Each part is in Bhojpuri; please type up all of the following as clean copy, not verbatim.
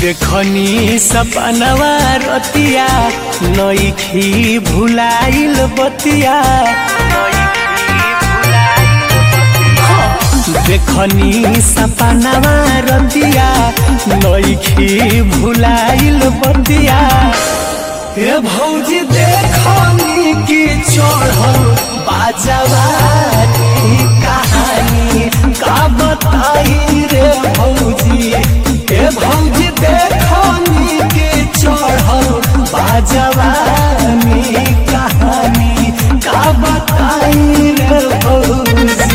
देखनी सपनवा रतिया नइखी भुलाइल बतिया देखनी सपनवा रतिया नइखी भुलाइल बतिया हे भौजी देखनी की चढ़ल बाजवानी कहानी का बताई रे भौजी। हे भौजी देखनी की चढ़ल बाजवानी कहानी का बताई रे भौजी।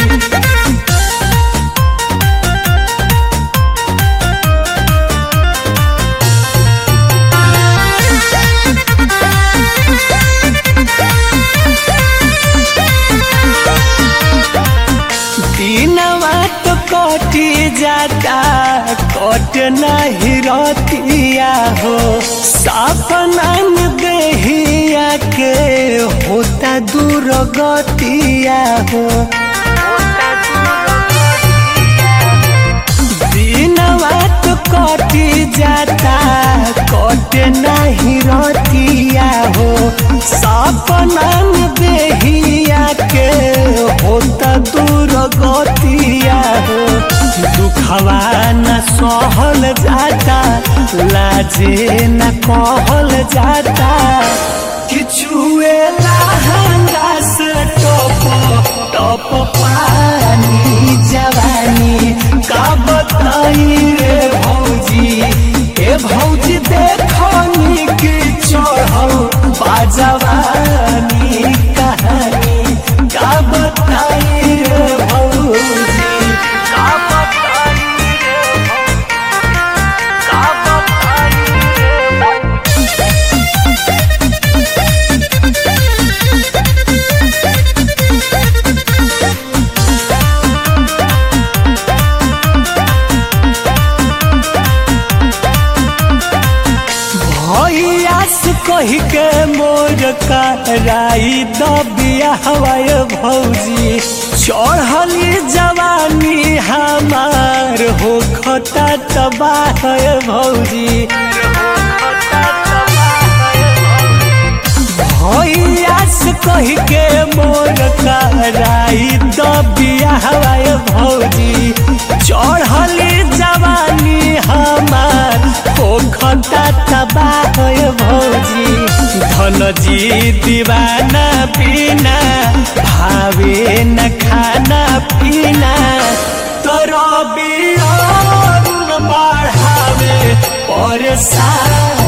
कटी जाता कट नहीं रतिया हो सपना में देहिया के होता दूर गतिया हो दिनवा तो कटी जाता कट नहीं रतिया हो सपना में देहिया के होता दूर गतिया हो दुखवा न सहल जाता लाजे न कहल जाता किछुए लहंगा से टप टप पानी जवानी का बताई रे भौजी। ए भौजी देखनी की चढ़ल बाजवानी कहानी का बताई रे भौजी। कही के मोर कराई दबिया हवाय भौजी चढ़ली जवानी हमार हो खता तबाह भौजी। भैया से कही के मोर कराई दबिया हवाय भौजी चढ़ली जवानी हमार हो खता तबाह भौजी। धन जी दीवाना पीना भावे न खाना पीना तोरो बियान बढ़ावे परेशान